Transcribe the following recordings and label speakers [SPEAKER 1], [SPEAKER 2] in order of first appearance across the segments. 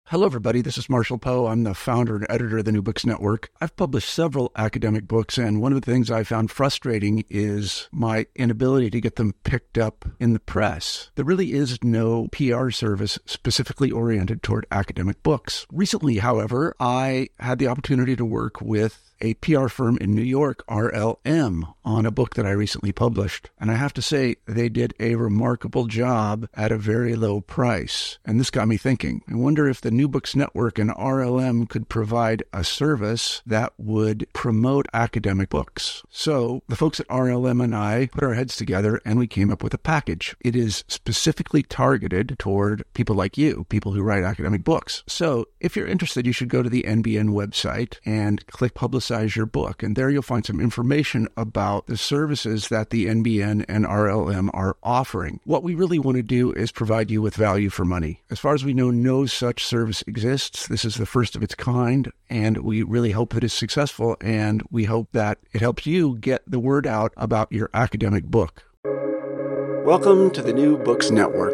[SPEAKER 1] Hello, everybody. This is Marshall Poe. I'm the founder and editor of the New Books Network. I've published several academic books, and one of the things I found frustrating is my inability to get them picked up in the press. There really is no PR service specifically oriented toward academic books. Recently, however, I had the opportunity to work with a PR firm in New York, RLM, on a book that I recently published. And I have to say, they did a remarkable job at a very low price. And this got me thinking. I wonder if the New Books Network and RLM could provide a service that would promote academic books. So the folks at RLM and I put our heads together and we came up with a package. It is specifically targeted toward people like you, people who write academic books. So if you're interested, you should go to the NBN website and click Publicize Your Book. And there you'll find some information about the services that the NBN and RLM are offering. What we really want to do is provide you with value for money. As far as we know, no such service exists. This is the first of its kind, and we really hope that it's successful, and we hope that it helps you get the word out about your academic book. Welcome to the New Books Network.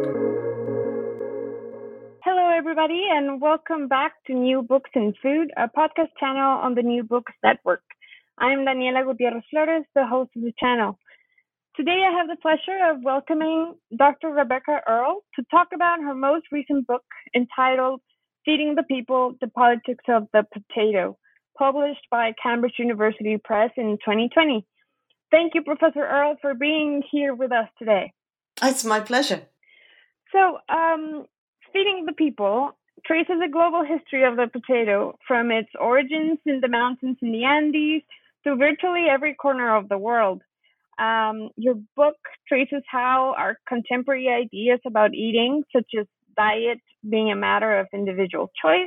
[SPEAKER 2] Hello, everybody, and welcome back to New Books and Food, a podcast channel on the New Books Network. I'm Daniela Gutierrez Flores, the host of the channel. Today, I have the pleasure of welcoming Dr. Rebecca Earle to talk about her most recent book entitled Feeding the People, The Politics of the Potato, published by Cambridge University Press in 2020. Thank you, Professor Earle, for being here with us today.
[SPEAKER 3] It's my pleasure.
[SPEAKER 2] So, Feeding the People traces a global history of the potato from its origins in the mountains in the Andes to virtually every corner of the world. Your book traces how our contemporary ideas about eating, such as diet being a matter of individual choice,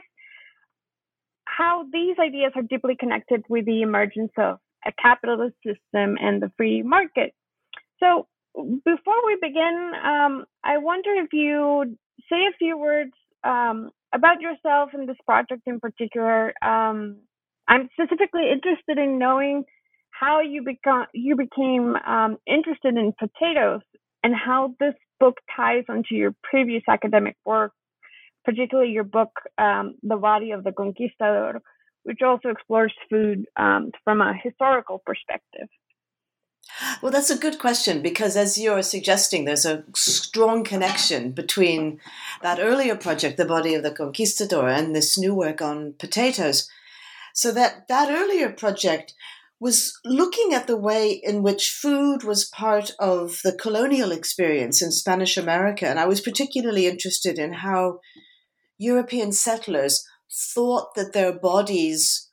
[SPEAKER 2] how these ideas are deeply connected with the emergence of a capitalist system and the free market. So before we begin, I wonder if you say a few words about yourself and this project in particular. I'm specifically interested in knowing how you became interested in potatoes and how this book ties onto your previous academic work, particularly your book, The Body of the Conquistador, which also explores food from a historical perspective.
[SPEAKER 3] Well, that's a good question because as you're suggesting, there's a strong connection between that earlier project, The Body of the Conquistador, and this new work on potatoes. So that earlier project was looking at the way in which food was part of the colonial experience in Spanish America. And I was particularly interested in how European settlers thought that their bodies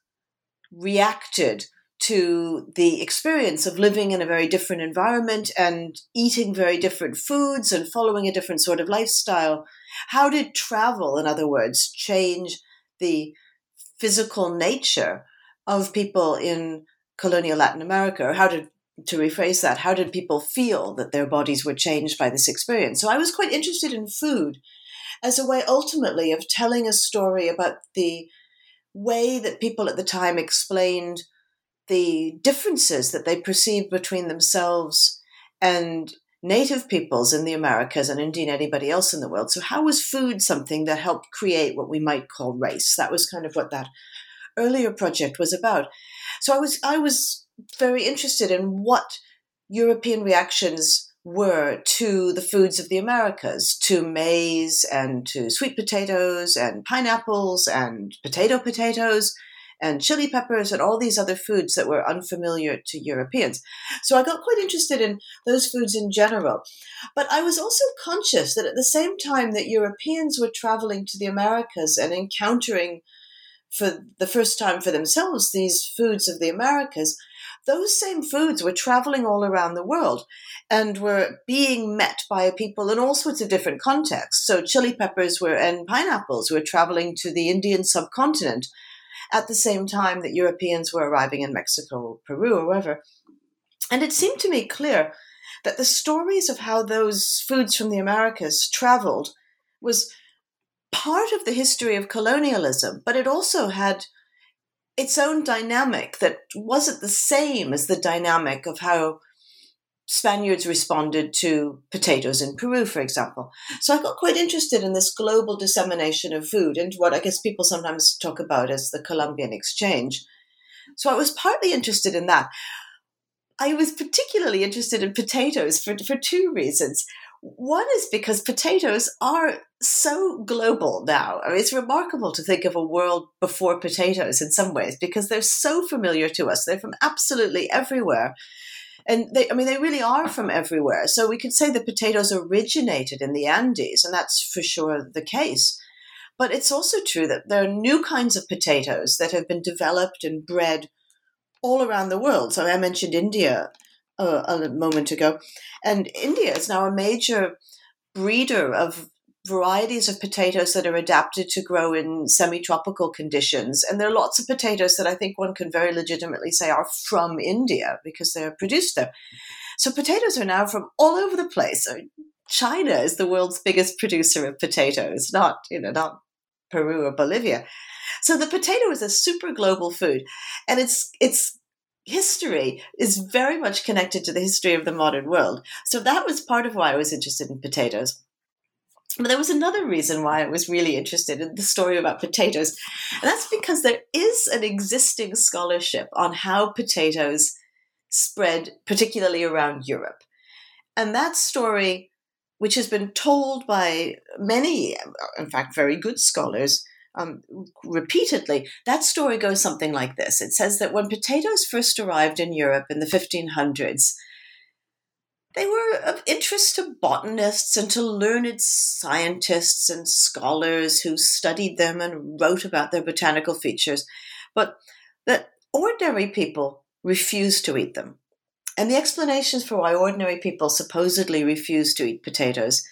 [SPEAKER 3] reacted to the experience of living in a very different environment and eating very different foods and following a different sort of lifestyle. How did travel, in other words, change the physical nature of people in colonial Latin America? Or to rephrase that, how did people feel that their bodies were changed by this experience? So I was quite interested in food as a way ultimately of telling a story about the way that people at the time explained the differences that they perceived between themselves and native peoples in the Americas and indeed anybody else in the world. So how was food something that helped create what we might call race? That was kind of what that earlier project was about. So I was very interested in what European reactions were to the foods of the Americas, to maize and to sweet potatoes and pineapples and potatoes and chili peppers and all these other foods that were unfamiliar to Europeans. So I got quite interested in those foods in general. But I was also conscious that at the same time that Europeans were traveling to the Americas and encountering for the first time for themselves these foods of the Americas, those same foods were traveling all around the world and were being met by people in all sorts of different contexts. So chili peppers and pineapples were traveling to the Indian subcontinent at the same time that Europeans were arriving in Mexico, Peru, or wherever. And it seemed to me clear that the stories of how those foods from the Americas traveled was part of the history of colonialism, but it also had its own dynamic that wasn't the same as the dynamic of how Spaniards responded to potatoes in Peru, for example. So I got quite interested in this global dissemination of food and what I guess people sometimes talk about as the Columbian exchange. So I was partly interested in that. I was particularly interested in potatoes for two reasons. One is because potatoes are so global now. I mean, it's remarkable to think of a world before potatoes in some ways because they're so familiar to us. They're from absolutely everywhere. And they really are from everywhere. So we could say that potatoes originated in the Andes, and that's for sure the case. But it's also true that there are new kinds of potatoes that have been developed and bred all around the world. So I mentioned India a moment ago, and India is now a major breeder of varieties of potatoes that are adapted to grow in semi-tropical conditions. And there are lots of potatoes that I think one can very legitimately say are from India because they're produced there. So potatoes are now from all over the place. China is the world's biggest producer of potatoes, not Peru or Bolivia. So the potato is a super global food, and its history is very much connected to the history of the modern world. So that was part of why I was interested in potatoes. But there was another reason why I was really interested in the story about potatoes, and that's because there is an existing scholarship on how potatoes spread, particularly around Europe. And that story, which has been told by many, in fact, very good scholars, repeatedly, that story goes something like this. It says that when potatoes first arrived in Europe in the 1500s, they were of interest to botanists and to learned scientists and scholars who studied them and wrote about their botanical features, but that ordinary people refused to eat them. And the explanations for why ordinary people supposedly refused to eat potatoes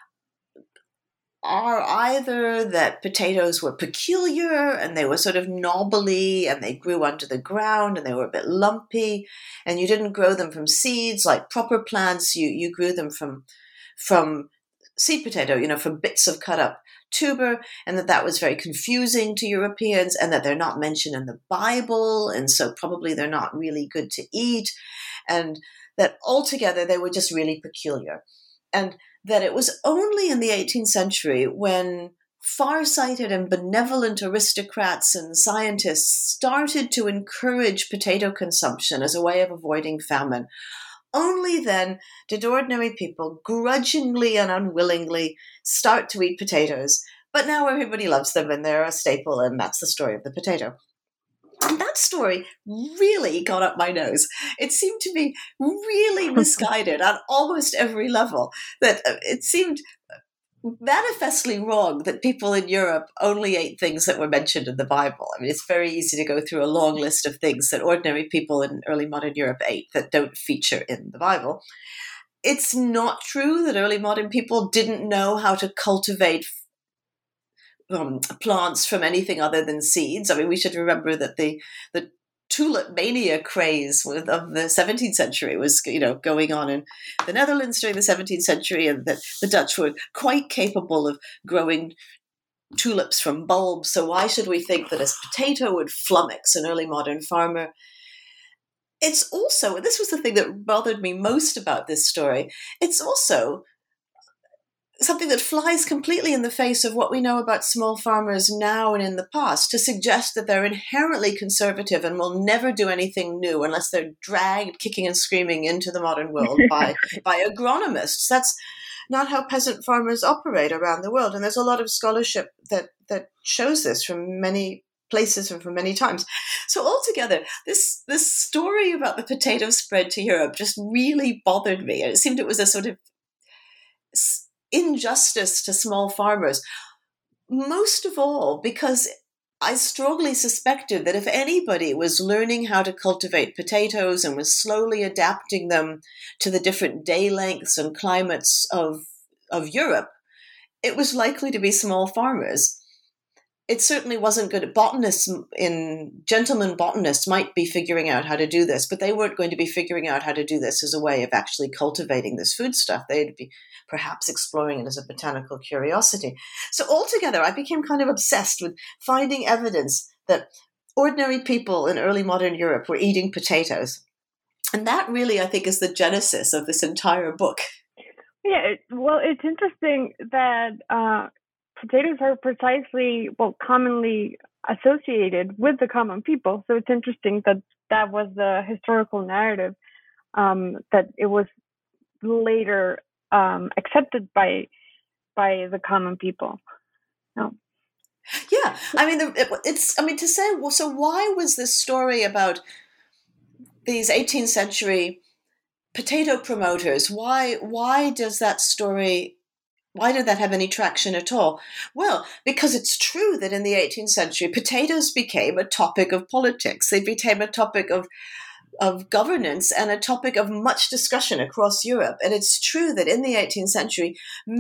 [SPEAKER 3] are either that potatoes were peculiar and they were sort of knobbly and they grew under the ground and they were a bit lumpy and you didn't grow them from seeds like proper plants. You grew them from seed potato, from bits of cut up tuber, and that was very confusing to Europeans, and that they're not mentioned in the Bible, and so probably they're not really good to eat, and that altogether they were just really peculiar. And that it was only in the 18th century when far-sighted and benevolent aristocrats and scientists started to encourage potato consumption as a way of avoiding famine. Only then did ordinary people grudgingly and unwillingly start to eat potatoes. But now everybody loves them and they're a staple, and that's the story of the potato. And that story really got up my nose. It seemed to be really misguided on almost every level. That it seemed manifestly wrong that people in Europe only ate things that were mentioned in the Bible. I mean, it's very easy to go through a long list of things that ordinary people in early modern Europe ate that don't feature in the Bible. It's not true that early modern people didn't know how to cultivate plants from anything other than seeds. I mean, we should remember that the tulip mania craze of the 17th century was, going on in the Netherlands during the 17th century, and that the Dutch were quite capable of growing tulips from bulbs. So why should we think that a potato would flummox an early modern farmer? It's also, and this was the thing that bothered me most about this story, it's also something that flies completely in the face of what we know about small farmers now and in the past, to suggest that they're inherently conservative and will never do anything new unless they're dragged kicking and screaming into the modern world by agronomists. That's not how peasant farmers operate around the world. And there's a lot of scholarship that shows this from many places and from many times. So altogether, this story about the potato spread to Europe just really bothered me. And it seemed it was a sort of injustice to small farmers, most of all because I strongly suspected that if anybody was learning how to cultivate potatoes and was slowly adapting them to the different day lengths and climates of Europe, it was likely to be small farmers. It certainly wasn't good. Gentlemen botanists might be figuring out how to do this, but they weren't going to be figuring out how to do this as a way of actually cultivating this foodstuff. They'd be perhaps exploring it as a botanical curiosity. So altogether, I became kind of obsessed with finding evidence that ordinary people in early modern Europe were eating potatoes. And that really, I think, is the genesis of this entire book.
[SPEAKER 2] Yeah, well, it's interesting that potatoes are commonly associated with the common people. So it's interesting that that was the historical narrative, that it was later accepted by the common people. No.
[SPEAKER 3] Yeah, I mean, to say, well, so why was this story about these 18th century potato promoters? Why does that story? Why did that have any traction at all? Well, because it's true that in the 18th century, potatoes became a topic of politics. They became a topic of governance and a topic of much discussion across Europe. And it's true that in the 18th century,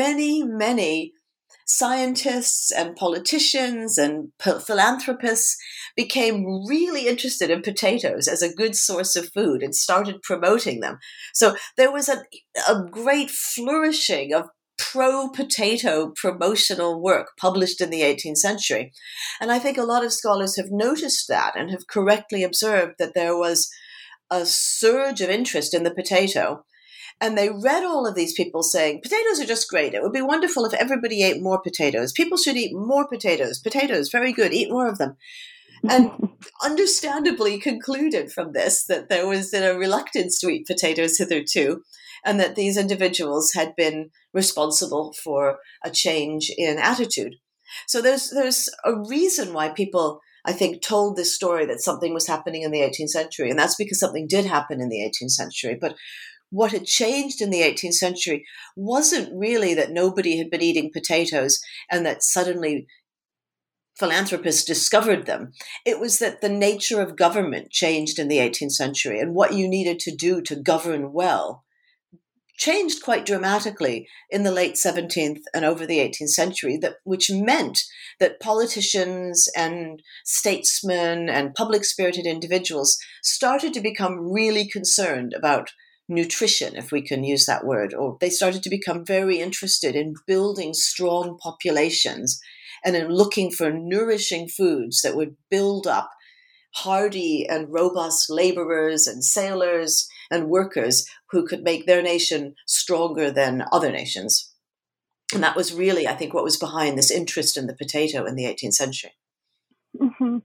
[SPEAKER 3] many scientists and politicians and philanthropists became really interested in potatoes as a good source of food and started promoting them. So there was a great flourishing of pro-potato promotional work published in the 18th century. And I think a lot of scholars have noticed that and have correctly observed that there was a surge of interest in the potato. And they read all of these people saying, potatoes are just great. It would be wonderful if everybody ate more potatoes. People should eat more potatoes. Potatoes, very good. Eat more of them. And understandably concluded from this that there was a reluctance to eat potatoes hitherto, and that these individuals had been responsible for a change in attitude. So there's a reason why people, I think, told this story that something was happening in the 18th century, and that's because something did happen in the 18th century. But what had changed in the 18th century wasn't really that nobody had been eating potatoes and that suddenly philanthropists discovered them. It was that the nature of government changed in the 18th century, and what you needed to do to govern well changed quite dramatically in the late 17th and over the 18th century, which meant that politicians and statesmen and public-spirited individuals started to become really concerned about nutrition, if we can use that word, or they started to become very interested in building strong populations and in looking for nourishing foods that would build up hardy and robust laborers and sailors and workers who could make their nation stronger than other nations. And that was really, I think, what was behind this interest in the potato in the 18th century.
[SPEAKER 2] Mm-hmm.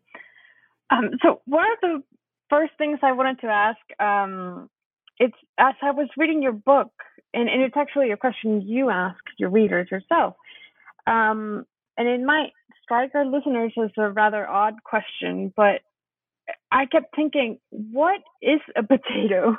[SPEAKER 2] So one of the first things I wanted to ask, it's as I was reading your book, and it's actually a question you ask your readers yourself. And it might strike our listeners as a rather odd question, but I kept thinking, what is a potato?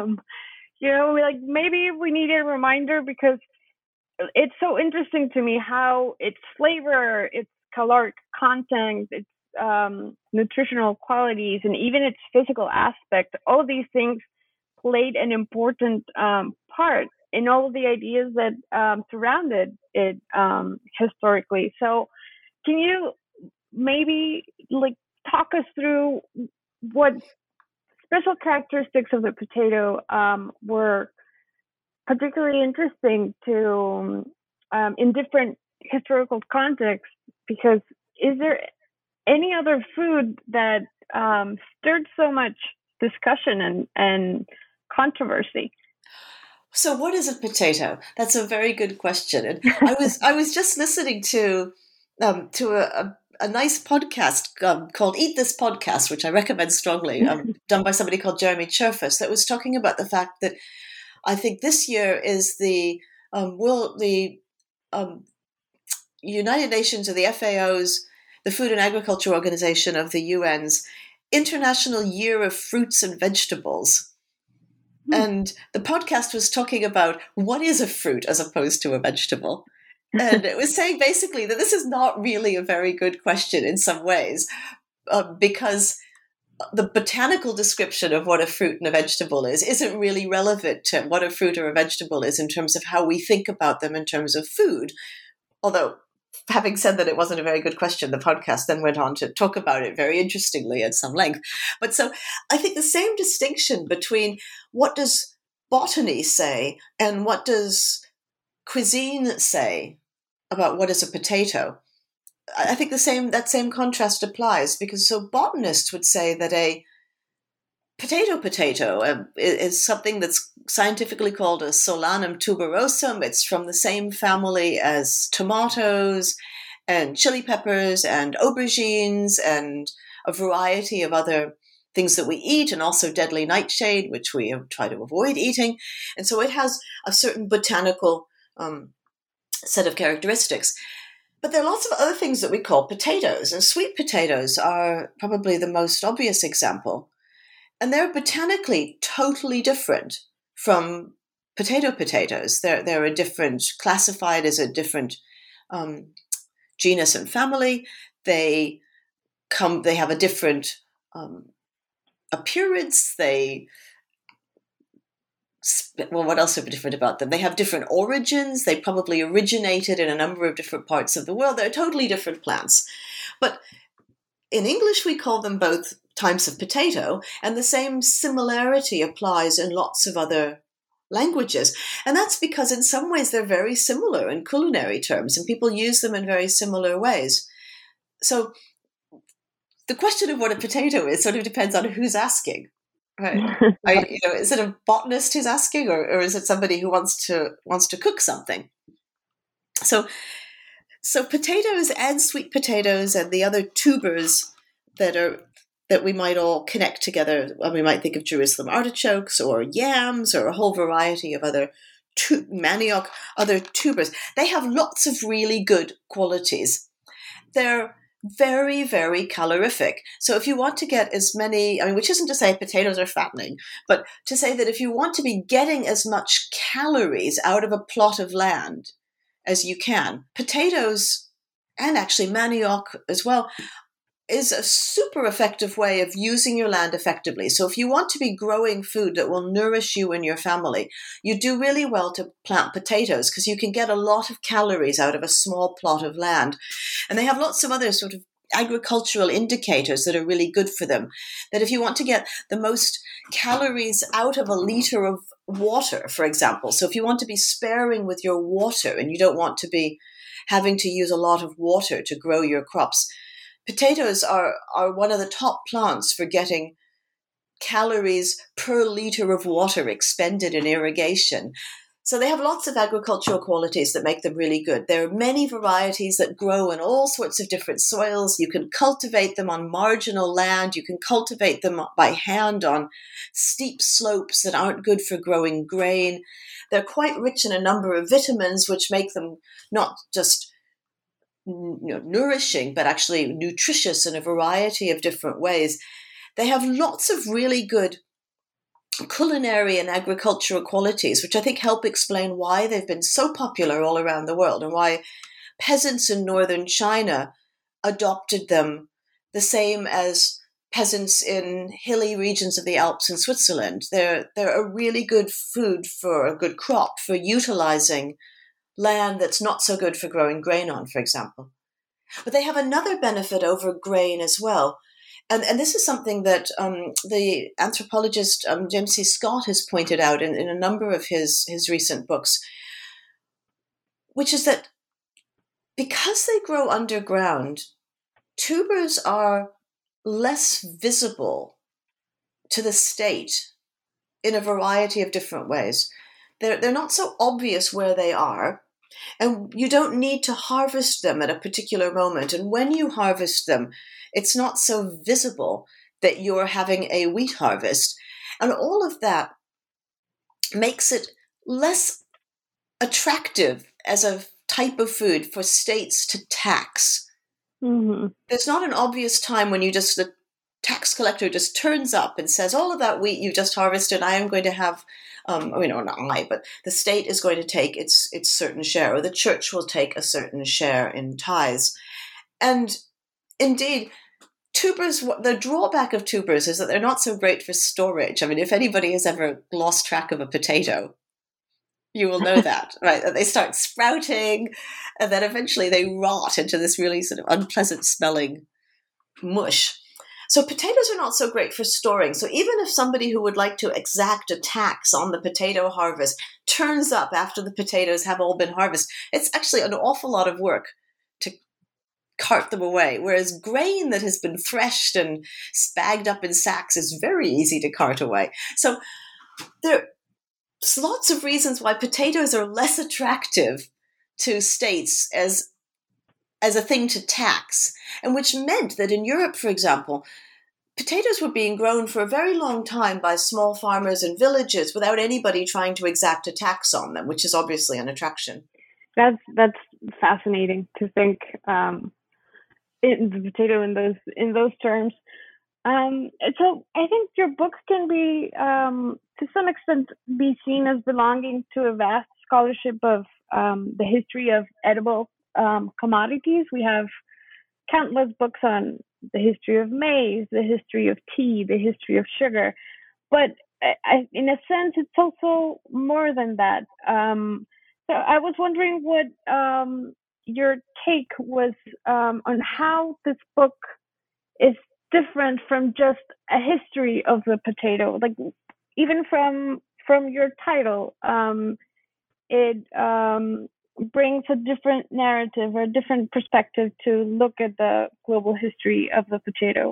[SPEAKER 2] Maybe we need a reminder, because it's so interesting to me how its flavor, its caloric content, its nutritional qualities, and even its physical aspect, all of these things played an important part in all of the ideas that surrounded it historically. So can you maybe talk us through what special characteristics of the potato were particularly interesting to in different historical contexts? Because is there any other food that stirred so much discussion and controversy?
[SPEAKER 3] So what is a potato? That's a very good question. And I was just listening to a nice podcast called Eat This Podcast, which I recommend strongly, done by somebody called Jeremy Cherfas, that was talking about the fact that I think this year is the United Nations, or the FAO's, the Food and Agriculture Organization of the UN's International Year of Fruits and Vegetables. And the podcast was talking about what is a fruit as opposed to a vegetable. And it was saying basically that this is not really a very good question in some ways, because the botanical description of what a fruit and a vegetable is isn't really relevant to what a fruit or a vegetable is in terms of how we think about them in terms of food. Although, having said that it wasn't a very good question, the podcast then went on to talk about it very interestingly at some length. But so I think the same distinction between what does botany say and what does cuisine say about what is a potato, I think that same contrast applies, because so botanists would say that potato is something that's scientifically called a Solanum tuberosum. It's from the same family as tomatoes and chili peppers and aubergines and a variety of other things that we eat, and also deadly nightshade, which we try to avoid eating. And so it has a certain botanical set of characteristics. But there are lots of other things that we call potatoes, and sweet potatoes are probably the most obvious example. And they're botanically totally different from potatoes. They're a different, classified as a different genus and family. They have a different appearance. What else is different about them? They have different origins. They probably originated in a number of different parts of the world. They're totally different plants. But in English, we call them both types of potato, and the same similarity applies in lots of other languages. And that's because in some ways they're very similar in culinary terms, and people use them in very similar ways. So the question of what a potato is sort of depends on who's asking. Right? Is it a botanist who's asking, or is it somebody who wants to cook something? So potatoes and sweet potatoes and the other tubers that we might all connect together. We might think of Jerusalem artichokes or yams or a whole variety of other manioc, other tubers. They have lots of really good qualities. They're very, very calorific. So if you want to get as many, which isn't to say potatoes are fattening, but to say that if you want to be getting as much calories out of a plot of land as you can, potatoes, and actually manioc as well, is a super effective way of using your land effectively. So if you want to be growing food that will nourish you and your family, you do really well to plant potatoes because you can get a lot of calories out of a small plot of land. And they have lots of other sort of agricultural indicators that are really good for them. That if you want to get the most calories out of a liter of water, for example, so if you want to be sparing with your water and you don't want to be having to use a lot of water to grow your crops, potatoes are one of the top plants for getting calories per liter of water expended in irrigation. So they have lots of agricultural qualities that make them really good. There are many varieties that grow in all sorts of different soils. You can cultivate them on marginal land. You can cultivate them by hand on steep slopes that aren't good for growing grain. They're quite rich in a number of vitamins, which make them not just nourishing, but actually nutritious in a variety of different ways. They have lots of really good culinary and agricultural qualities, which I think help explain why they've been so popular all around the world and why peasants in northern China adopted them the same as peasants in hilly regions of the Alps in Switzerland. They're a really good food for a good crop for utilizing land that's not so good for growing grain on, for example. But they have another benefit over grain as well. And this is something that the anthropologist James C. Scott has pointed out in a number of his recent books, which is that because they grow underground, tubers are less visible to the state in a variety of different ways. They're not so obvious where they are, and you don't need to harvest them at a particular moment. And when you harvest them, it's not so visible that you're having a wheat harvest. And all of that makes it less attractive as a type of food for states to tax. Mm-hmm. There's not an obvious time when the tax collector just turns up and says, all of that wheat you just harvested, I am going to have, but the state is going to take its certain share, or the church will take a certain share in tithes. And indeed, tubers, the drawback of tubers is that they're not so great for storage. I mean, if anybody has ever lost track of a potato, you will know that, right? That they start sprouting and then eventually they rot into this really sort of unpleasant smelling mush. So potatoes are not so great for storing. So even if somebody who would like to exact a tax on the potato harvest turns up after the potatoes have all been harvested, it's actually an awful lot of work to cart them away, whereas grain that has been threshed and bagged up in sacks is very easy to cart away. So there's lots of reasons why potatoes are less attractive to states as a thing to tax, and which meant that in Europe, for example, potatoes were being grown for a very long time by small farmers in villages without anybody trying to exact a tax on them, which is obviously an attraction.
[SPEAKER 2] That's fascinating to think the potato in those terms. So I think your books can be, to some extent, be seen as belonging to a vast scholarship of the history of edible commodities. We have countless books on the history of maize, the history of tea, the history of sugar, but in a sense, it's also more than that. So I was wondering what your take was on how this book is different from just a history of the potato. Like, even from your title, it brings a different narrative or a different perspective to look at the global history of the potato.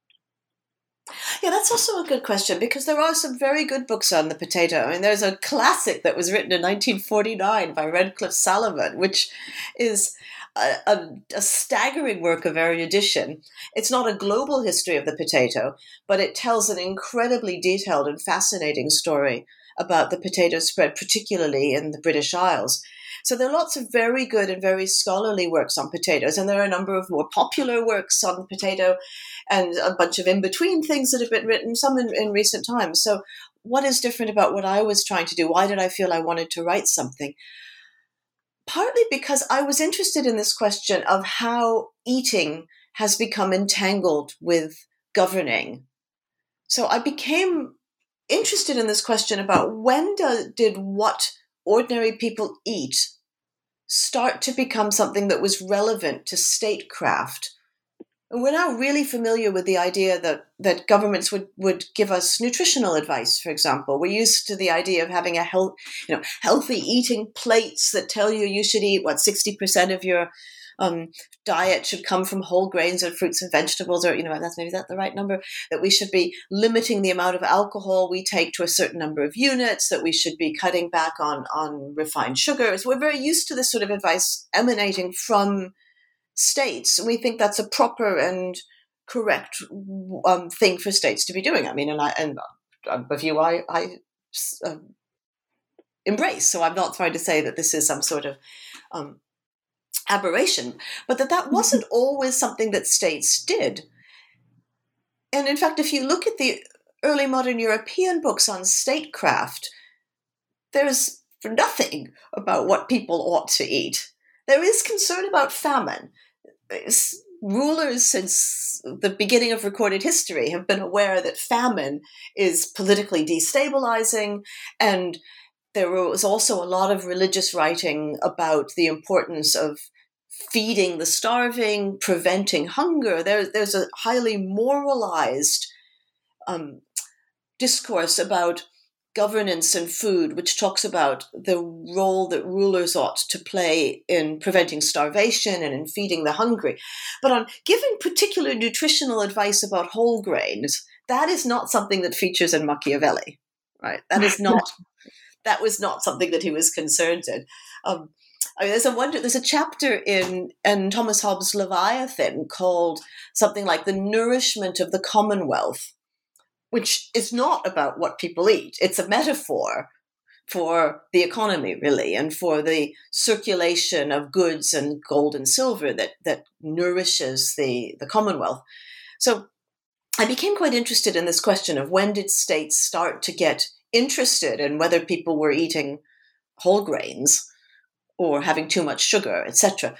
[SPEAKER 3] Yeah, that's also a good question, because there are some very good books on the potato. I mean, there's a classic that was written in 1949 by Redcliffe Salomon, which is a staggering work of erudition. It's not a global history of the potato, but it tells an incredibly detailed and fascinating story about the potato spread, particularly in the British Isles. So there are lots of very good and very scholarly works on potatoes, and there are a number of more popular works on the potato and a bunch of in-between things that have been written, some in recent times. So what is different about what I was trying to do? Why did I feel I wanted to write something? Partly because I was interested in this question of how eating has become entangled with governing. So I became interested in this question about when did what ordinary people eat start to become something that was relevant to statecraft. And we're now really familiar with the idea that governments would give us nutritional advice, for example. We're used to the idea of having healthy eating plates that tell you should eat 60% of your diet should come from whole grains and fruits and vegetables, or that's maybe the right number. That we should be limiting the amount of alcohol we take to a certain number of units. That we should be cutting back on refined sugars. We're very used to this sort of advice emanating from states, and we think that's a proper and correct thing for states to be doing. I mean, and a view I embrace. So I'm not trying to say that this is some sort of aberration, but that wasn't always something that states did. And in fact, if you look at the early modern European books on statecraft, there's nothing about what people ought to eat. There is concern about famine. Rulers since the beginning of recorded history have been aware that famine is politically destabilizing, and there was also a lot of religious writing about the importance of feeding the starving, preventing hunger. There's a highly moralized discourse about governance and food, which talks about the role that rulers ought to play in preventing starvation and in feeding the hungry. But on giving particular nutritional advice about whole grains, that is not something that features in Machiavelli, right? That was not something that he was concerned in. There's a chapter in Thomas Hobbes' Leviathan called something like The Nourishment of the Commonwealth, which is not about what people eat. It's a metaphor for the economy, really, and for the circulation of goods and gold and silver that nourishes the Commonwealth. So I became quite interested in this question of when did states start to get interested in whether people were eating whole grains or having too much sugar, etc.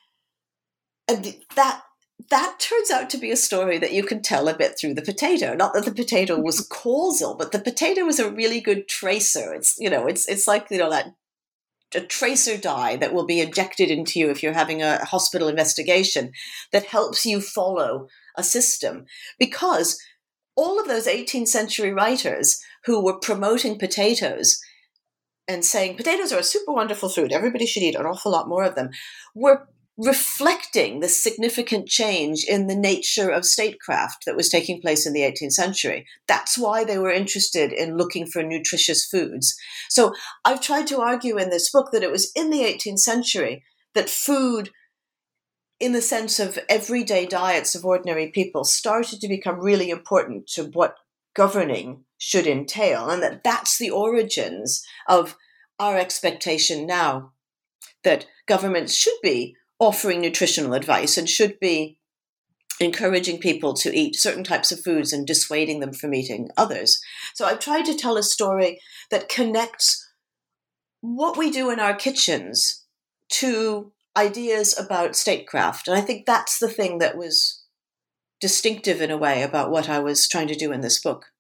[SPEAKER 3] And that turns out to be a story that you can tell a bit through the potato. Not that the potato was causal, but the potato is a really good tracer. It's like that a tracer dye that will be injected into you if you're having a hospital investigation that helps you follow a system. Because all of those 18th century writers who were promoting potatoes and saying potatoes are a super wonderful food, everybody should eat an awful lot more of them, were reflecting the significant change in the nature of statecraft that was taking place in the 18th century. That's why they were interested in looking for nutritious foods. So I've tried to argue in this book that it was in the 18th century that food, in the sense of everyday diets of ordinary people, started to become really important to what governing should entail, and that's the origins of our expectation now that governments should be offering nutritional advice and should be encouraging people to eat certain types of foods and dissuading them from eating others. So I've tried to tell a story that connects what we do in our kitchens to ideas about statecraft. And I think that's the thing that was distinctive in a way about what I was trying to do in this book.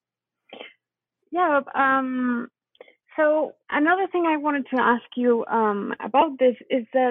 [SPEAKER 2] Yeah. So another thing I wanted to ask you about this is that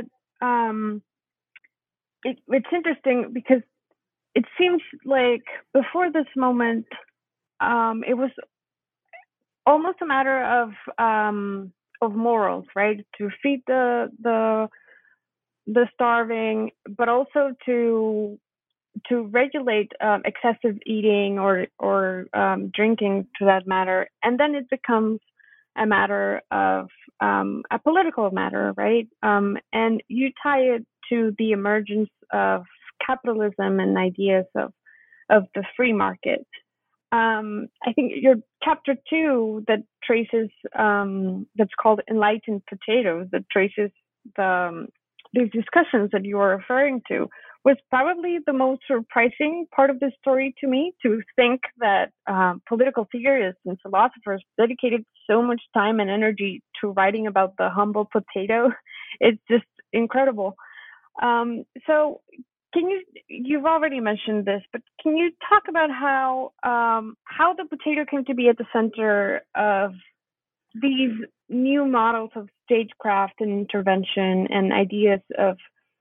[SPEAKER 2] it's interesting because it seems like before this moment, it was almost a matter of morals, right? To feed the starving, but also to regulate excessive eating or drinking, to that matter, and then it becomes a matter of a political matter, right? And you tie it to the emergence of capitalism and ideas of the free market. I think your chapter 2 that traces that's called Enlightened Potatoes, that traces these discussions that you are referring to, was probably the most surprising part of the story to me, to think that political theorists and philosophers dedicated so much time and energy to writing about the humble potato. It's just incredible. So you've already mentioned this, but can you talk about how the potato came to be at the center of these new models of stagecraft and intervention and ideas of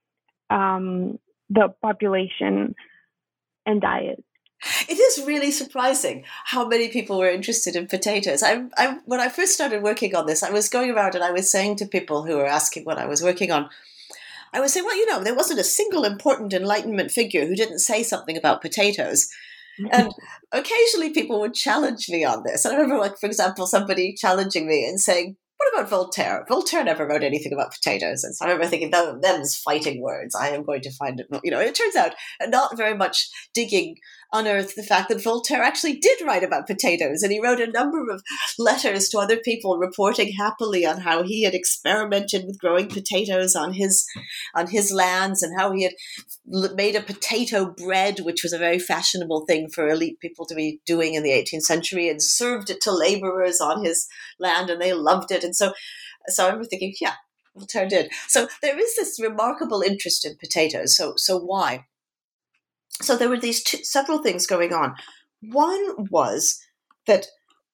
[SPEAKER 2] the population and diet?
[SPEAKER 3] It is really surprising how many people were interested in potatoes. When I first started working on this, I was going around and I was saying to people who were asking what I was working on, I was saying, well, there wasn't a single important Enlightenment figure who didn't say something about potatoes. And occasionally people would challenge me on this. And I remember, for example, somebody challenging me and saying, what about Voltaire? Voltaire never wrote anything about potatoes. And so I remember thinking, them's fighting words. I am going to find it. It turns out not very much digging unearthed the fact that Voltaire actually did write about potatoes. And he wrote a number of letters to other people reporting happily on how he had experimented with growing potatoes on his lands and how he had made a potato bread, which was a very fashionable thing for elite people to be doing in the 18th century, and served it to laborers on his land, and they loved it. And so I remember thinking, yeah, Voltaire did. So there is this remarkable interest in potatoes. So why? So there were these several things going on. One was that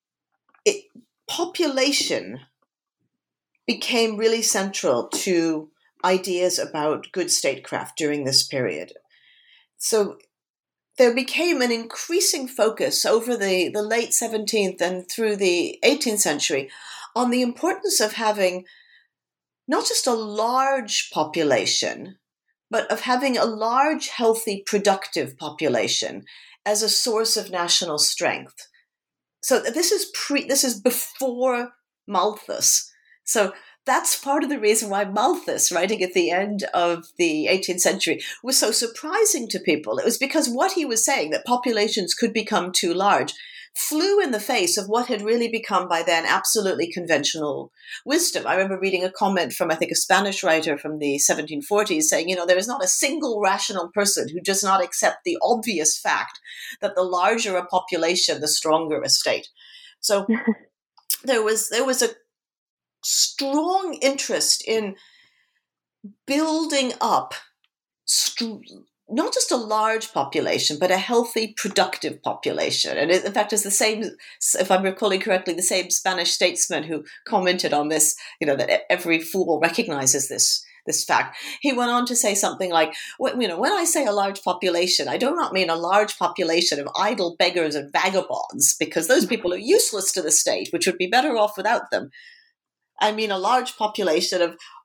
[SPEAKER 3] population became really central to ideas about good statecraft during this period. So there became an increasing focus over the late 17th and through the 18th century on the importance of having not just a large population, but of having a large, healthy, productive population as a source of national strength. So this is before Malthus. So that's part of the reason why Malthus, writing at the end of the 18th century, was so surprising to people. It was because what he was saying, that populations could become too large, flew in the face of what had really become by then absolutely conventional wisdom. I remember reading a comment from, I think, a Spanish writer from the 1740s saying, there is not a single rational person who does not accept the obvious fact that the larger a population, the stronger a state. So there was a strong interest in building up not just a large population, but a healthy, productive population. And in fact, it's the same, if I'm recalling correctly, the same Spanish statesman who commented on this, that every fool recognizes this fact. He went on to say something like, when I say a large population, I do not mean a large population of idle beggars and vagabonds, because those people are useless to the state, which would be better off without them. I mean a large population of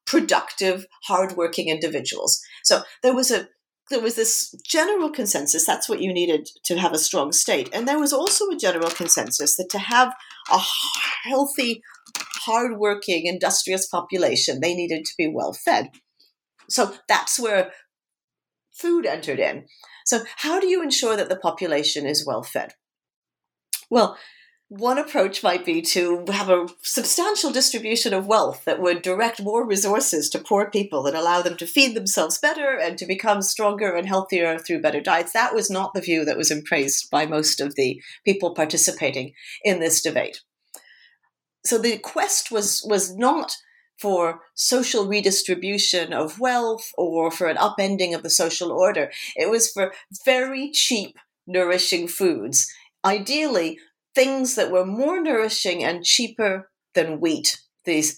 [SPEAKER 3] productive, hardworking individuals. So there was this general consensus that's what you needed to have a strong state. And there was also a general consensus that to have a healthy, hardworking, industrious population, they needed to be well fed. So that's where food entered in. So how do you ensure that the population is well fed? Well, one approach might be to have a substantial distribution of wealth that would direct more resources to poor people and allow them to feed themselves better and to become stronger and healthier through better diets. That was not the view that was embraced by most of the people participating in this debate. So the quest was not for social redistribution of wealth or for an upending of the social order. It was for very cheap, nourishing foods. Ideally, things that were more nourishing and cheaper than wheat, the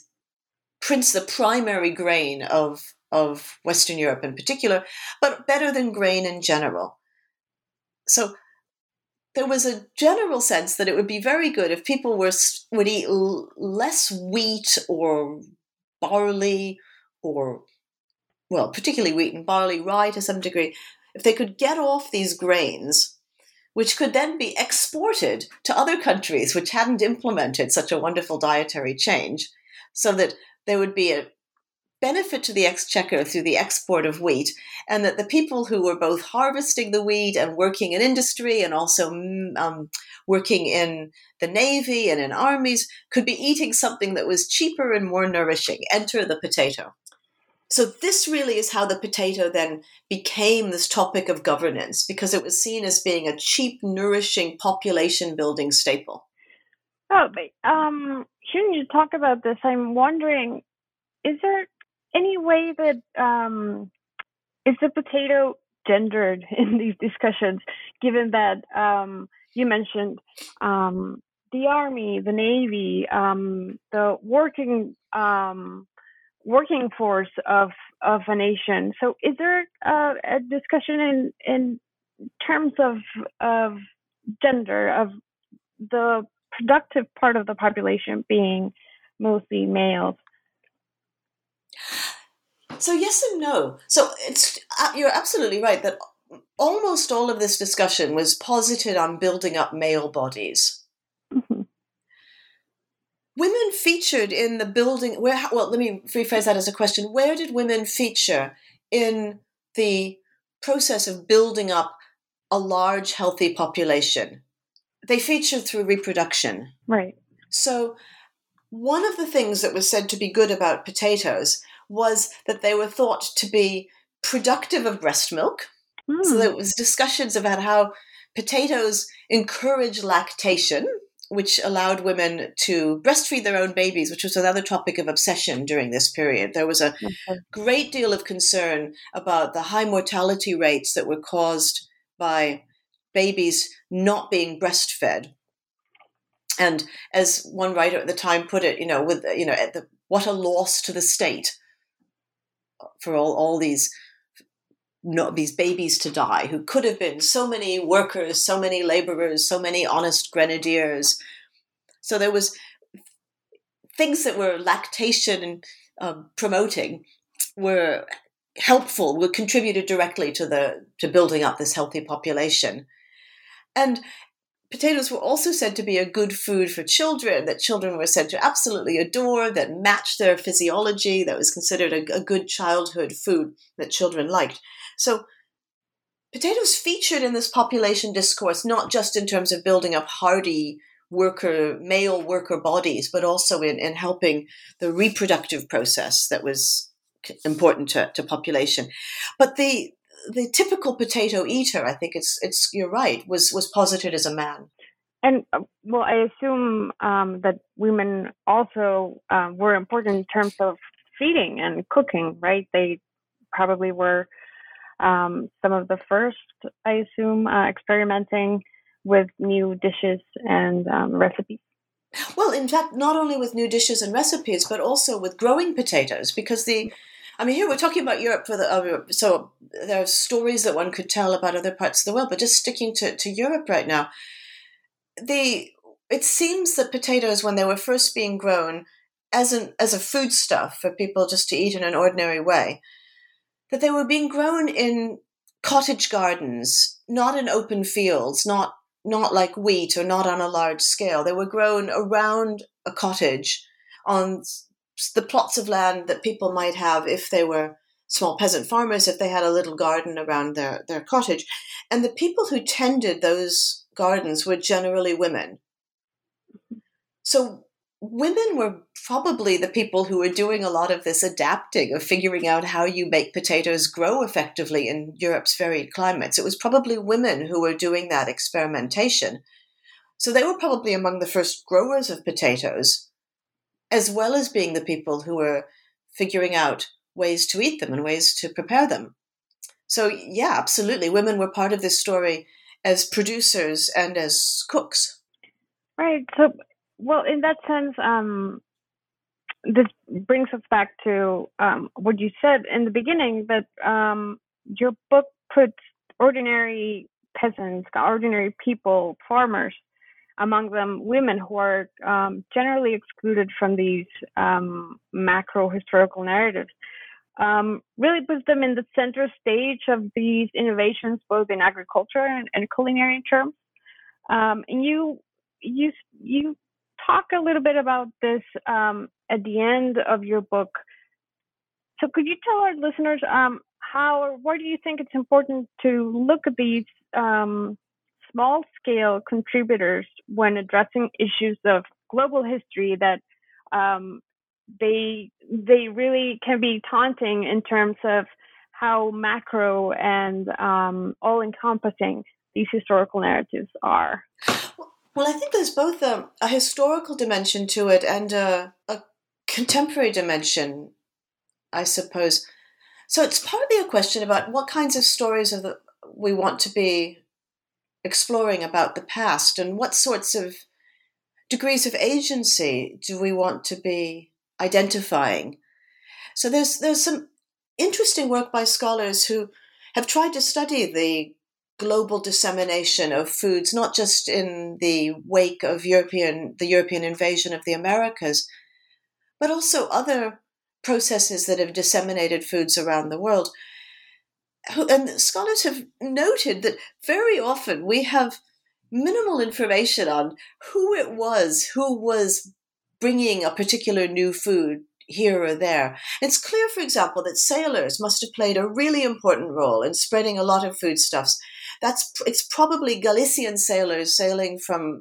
[SPEAKER 3] primary grain of Western Europe in particular, but better than grain in general. So there was a general sense that it would be very good if people would eat less wheat or barley or, well, particularly wheat and barley, rye to some degree, if they could get off these grains, which could then be exported to other countries which hadn't implemented such a wonderful dietary change, so that there would be a benefit to the exchequer through the export of wheat, and that the people who were both harvesting the wheat and working in industry and also working in the Navy and in armies could be eating something that was cheaper and more nourishing. Enter the potato. So this really is how the potato then became this topic of governance, because it was seen as being a cheap, nourishing, population-building staple.
[SPEAKER 2] Oh, but shouldn't you talk about this? I'm wondering, is there any way that is the potato gendered in these discussions, given that you mentioned the Army, the Navy, the working force of a nation. So is there a discussion in terms of gender, of the productive part of the population being mostly males?
[SPEAKER 3] So yes and no. So you're absolutely right that almost all of this discussion was posited on building up male bodies.
[SPEAKER 2] Mm-hmm.
[SPEAKER 3] Women featured in the building. Let me rephrase that as a question. Where did women feature in the process of building up a large, healthy population? They featured through reproduction.
[SPEAKER 2] Right.
[SPEAKER 3] So one of the things that was said to be good about potatoes was that they were thought to be productive of breast milk. So there was discussions about how potatoes encourage lactation, which allowed women to breastfeed their own babies, which was another topic of obsession during this period. There was a great deal of concern about the high mortality rates that were caused by babies not being breastfed. And as one writer at the time put it, what a loss to the state for all these babies to die, who could have been so many workers, so many laborers, so many honest grenadiers. So there was things that were lactation promoting were helpful, were contributed directly to building up this healthy population. And potatoes were also said to be a good food for children, that children were said to absolutely adore, that matched their physiology, that was considered a good childhood food that children liked. So potatoes featured in this population discourse, not just in terms of building up hardy male worker bodies, but also in helping the reproductive process that was important to population. But the typical potato eater, I think you're right, was posited as a man.
[SPEAKER 2] And I assume that women also were important in terms of feeding and cooking, right? They probably were some of the first, I assume, experimenting with new dishes and recipes.
[SPEAKER 3] Well, in fact, not only with new dishes and recipes, but also with growing potatoes, because here we're talking about Europe so there are stories that one could tell about other parts of the world, but just sticking to Europe right now, it seems that potatoes, when they were first being grown, as a foodstuff for people just to eat in an ordinary way, that they were being grown in cottage gardens, not in open fields, not like wheat or not on a large scale. They were grown around a cottage on the plots of land that people might have if they were small peasant farmers, if they had a little garden around their cottage. And the people who tended those gardens were generally women. So women were probably the people who were doing a lot of this adapting, of figuring out how you make potatoes grow effectively in Europe's varied climates. It was probably women who were doing that experimentation. So they were probably among the first growers of potatoes, as well as being the people who were figuring out ways to eat them and ways to prepare them. So yeah, absolutely. Women were part of this story as producers and as cooks.
[SPEAKER 2] Right. So, well, in that sense, this brings us back to what you said in the beginning, that your book puts ordinary peasants, ordinary people, farmers, among them women, who are generally excluded from these macro historical narratives. Really puts them in the center stage of these innovations, both in agriculture and culinary terms. And you talk a little bit about this at the end of your book. So could you tell our listeners how or why do you think it's important to look at these small-scale contributors when addressing issues of global history that they really can be taunting in terms of how macro and all-encompassing these historical narratives are?
[SPEAKER 3] Well, I think there's both a historical dimension to it and a contemporary dimension, I suppose. So it's partly a question about what kinds of stories we want to be exploring about the past, and what sorts of degrees of agency do we want to be identifying. So there's some interesting work by scholars who have tried to study the global dissemination of foods, not just in the wake of the European invasion of the Americas, but also other processes that have disseminated foods around the world. And scholars have noted that very often we have minimal information on who it was who was bringing a particular new food here or there. It's clear, for example, that sailors must have played a really important role in spreading a lot of foodstuffs. It's probably Galician sailors sailing from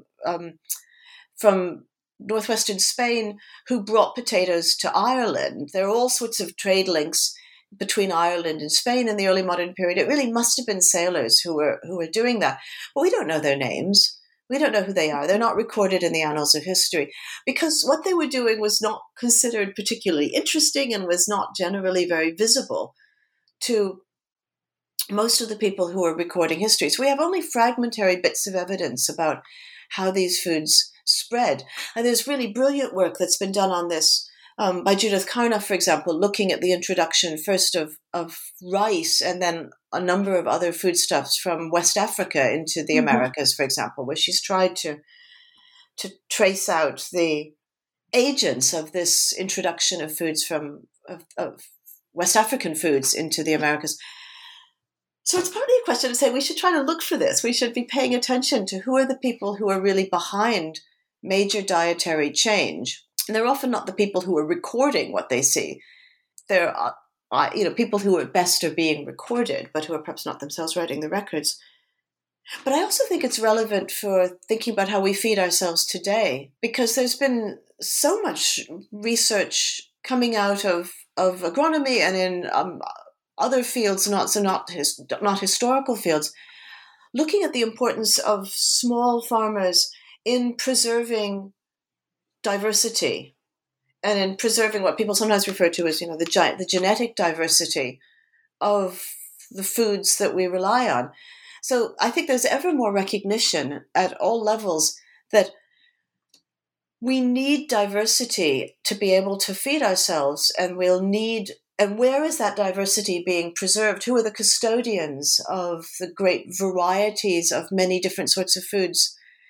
[SPEAKER 3] northwestern Spain who brought potatoes to Ireland. There are all sorts of trade links between Ireland and Spain in the early modern period. It really must have been sailors who were doing that. But we don't know their names. We don't know who they are. They're not recorded in the annals of history because what they were doing was not considered particularly interesting and was not generally very visible to most of the people who were recording history. So we have only fragmentary bits of evidence about how these foods spread. And there's really brilliant work that's been done on this by Judith Carnah, for example, looking at the introduction first of rice and then a number of other foodstuffs from West Africa into the Americas, for example, where she's tried to trace out the agents of this introduction of foods of West African foods into the Americas. So it's partly a question to say we should try to look for this. We should be paying attention to who are the people who are really behind major dietary change. And they're often not the people who are recording what they see. They're people who at best are being recorded, but who are perhaps not themselves writing the records. But I also think it's relevant for thinking about how we feed ourselves today, because there's been so much research coming out of agronomy and in other fields, not historical fields, looking at the importance of small farmers in preserving diversity and in preserving what people sometimes refer to as, the genetic diversity of the foods that we rely on. So I think there's ever more recognition at all levels that we need diversity to be able to feed ourselves, and where is that diversity being preserved? Who are the custodians of the great varieties of many different sorts of foods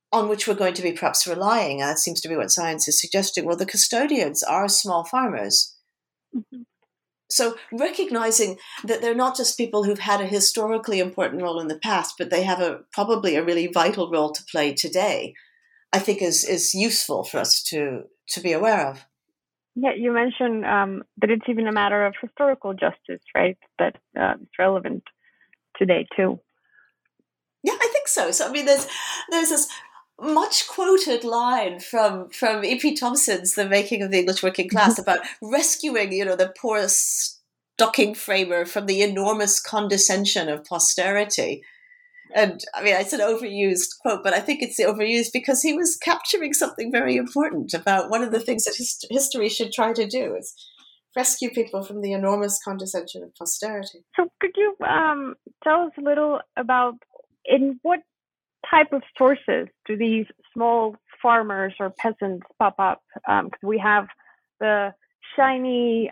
[SPEAKER 3] on which we're going to be perhaps relying. That seems to be what science is suggesting. Well, the custodians are small farmers.
[SPEAKER 2] Mm-hmm.
[SPEAKER 3] So recognizing that they're not just people who've had a historically important role in the past, but they have probably a really vital role to play today, I think is useful for us to be aware of.
[SPEAKER 2] Yeah, you mentioned that it's even a matter of historical justice, right? That it's relevant today too.
[SPEAKER 3] Yeah, I think so. So I mean, there's this much quoted line from E.P. Thompson's The Making of the English Working Class about rescuing, the poor stocking framer from the enormous condescension of posterity. And I mean, it's an overused quote, but I think it's overused because he was capturing something very important about one of the things that history should try to do is rescue people from the enormous condescension of posterity.
[SPEAKER 2] So could you tell us a little about in what type of sources do these small farmers or peasants pop up? Because we have the shiny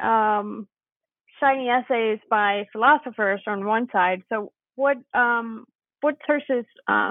[SPEAKER 2] essays by philosophers on one side. So what sources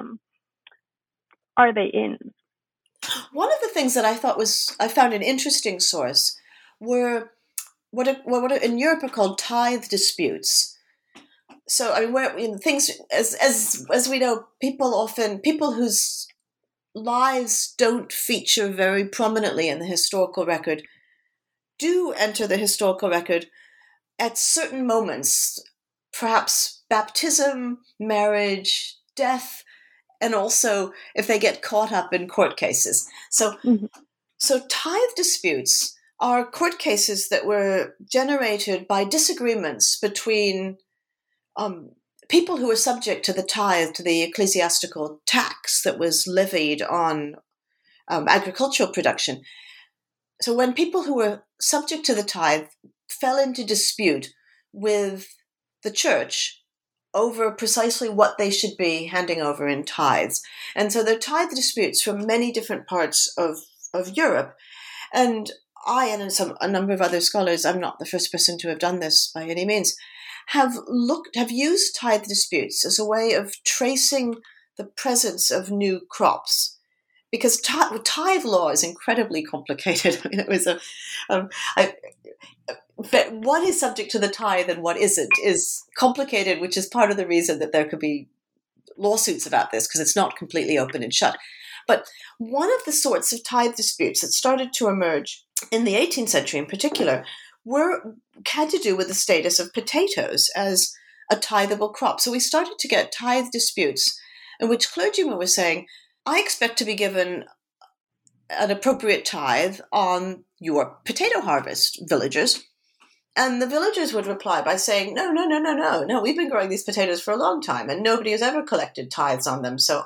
[SPEAKER 2] are they in?
[SPEAKER 3] One of the things that I found an interesting source were what in Europe are called tithe disputes. So I mean, where things as we know, people whose lives don't feature very prominently in the historical record do enter the historical record at certain moments, perhaps baptism, marriage, death, and also if they get caught up in court cases. So tithe disputes are court cases that were generated by disagreements between people who were subject to the tithe, to the ecclesiastical tax that was levied on agricultural production. So when people who were subject to the tithe fell into dispute with the church over precisely what they should be handing over in tithes. And so there are tithe disputes from many different parts of Europe. And I and a number of other scholars, I'm not the first person to have done this by any means, have used tithe disputes as a way of tracing the presence of new crops, because tithe law is incredibly complicated. I mean, it was but what is subject to the tithe and what isn't is complicated, which is part of the reason that there could be lawsuits about this, because it's not completely open and shut. But one of the sorts of tithe disputes that started to emerge in the 18th century in particular had to do with the status of potatoes as a tithable crop. So we started to get tithe disputes in which clergymen were saying, I expect to be given an appropriate tithe on your potato harvest, villagers. And the villagers would reply by saying, no, we've been growing these potatoes for a long time and nobody has ever collected tithes on them, so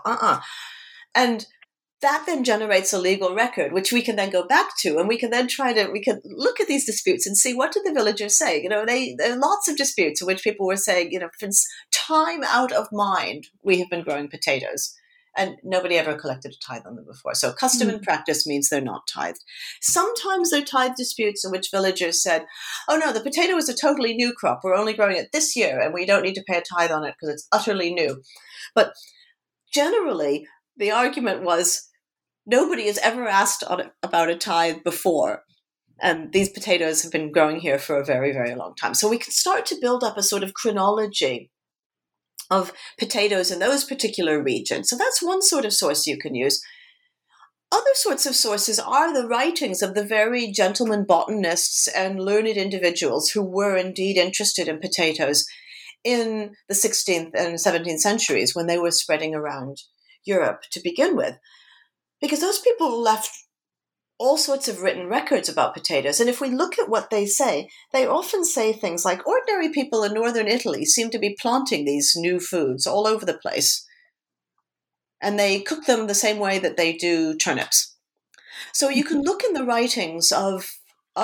[SPEAKER 3] And that then generates a legal record, which we can then go back to, and we can look at these disputes and see, what did the villagers say? There are lots of disputes in which people were saying, since time out of mind, we have been growing potatoes. And nobody ever collected a tithe on them before. So custom and practice means they're not tithed. Sometimes there are tithe disputes in which villagers said, oh no, the potato is a totally new crop. We're only growing it this year and we don't need to pay a tithe on it because it's utterly new. But generally, the argument was nobody has ever asked about a tithe before. And these potatoes have been growing here for a very, very long time. So we can start to build up a sort of chronology of potatoes in those particular regions. So that's one sort of source you can use. Other sorts of sources are the writings of the very gentlemen botanists and learned individuals who were indeed interested in potatoes in the 16th and 17th centuries when they were spreading around Europe to begin with. Because those people left all sorts of written records about potatoes. And if we look at what they often say things like, ordinary people in northern Italy seem to be planting these new foods all over the place. And they cook them the same way that they do turnips. So you can look in the writings of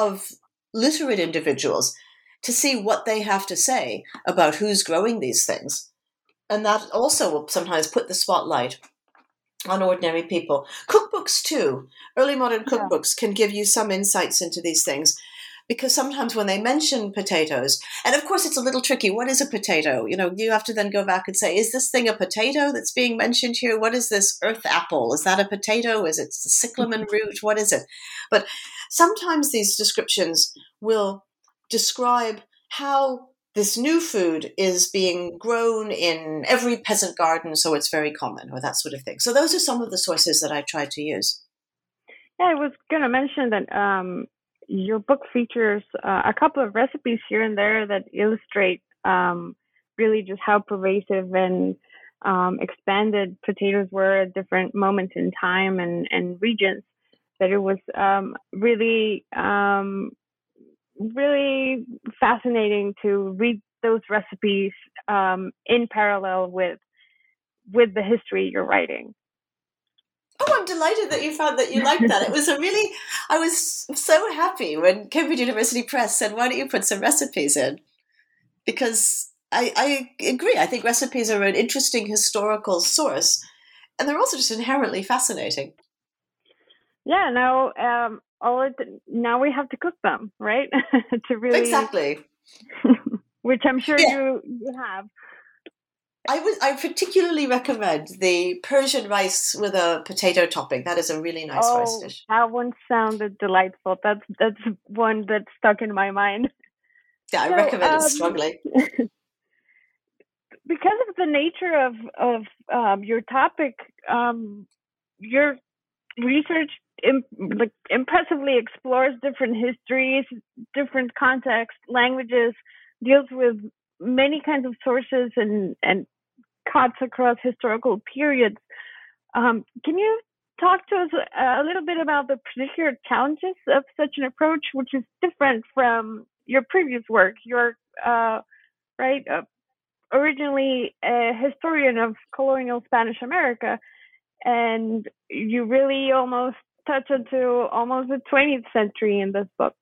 [SPEAKER 3] literate individuals to see what they have to say about who's growing these things. And that also will sometimes put the spotlight on ordinary people. Cookbooks too. Early modern cookbooks can give you some insights into these things. because sometimes when they mention potatoes, and of course it's a little tricky. What is a potato? You have to then go back and say, is this thing a potato that's being mentioned here? What is this earth apple? Is that a potato? Is it the cyclamen root? What is it? But sometimes these descriptions will describe how this new food is being grown in every peasant garden, so it's very common, or that sort of thing. So those are some of the sources that I tried to use.
[SPEAKER 2] Yeah, I was going to mention that your book features a couple of recipes here and there that illustrate really just how pervasive and expanded potatoes were at different moments in time and regions. That it was really fascinating to read those recipes in parallel with the history you're writing.
[SPEAKER 3] Oh, I'm delighted that you found that you liked that. I was so happy when Cambridge University Press said, why don't you put some recipes in? Because I agree. I think recipes are an interesting historical source, and they're also just inherently fascinating.
[SPEAKER 2] Yeah, now now we have to cook them, right? To really
[SPEAKER 3] exactly,
[SPEAKER 2] which I'm sure you have.
[SPEAKER 3] I particularly recommend the Persian rice with a potato topping. That is a really nice rice dish.
[SPEAKER 2] That one sounded delightful. That's one that stuck in my mind.
[SPEAKER 3] Yeah, I recommend it strongly.
[SPEAKER 2] Because of the nature of your topic, your research impressively explores different histories, different contexts, languages, deals with many kinds of sources and cuts across historical periods. Can you talk to us a little bit about the particular challenges of such an approach, which is different from your previous work? You're originally a historian of colonial Spanish America, and you really almost touch into almost the 20th century in this book.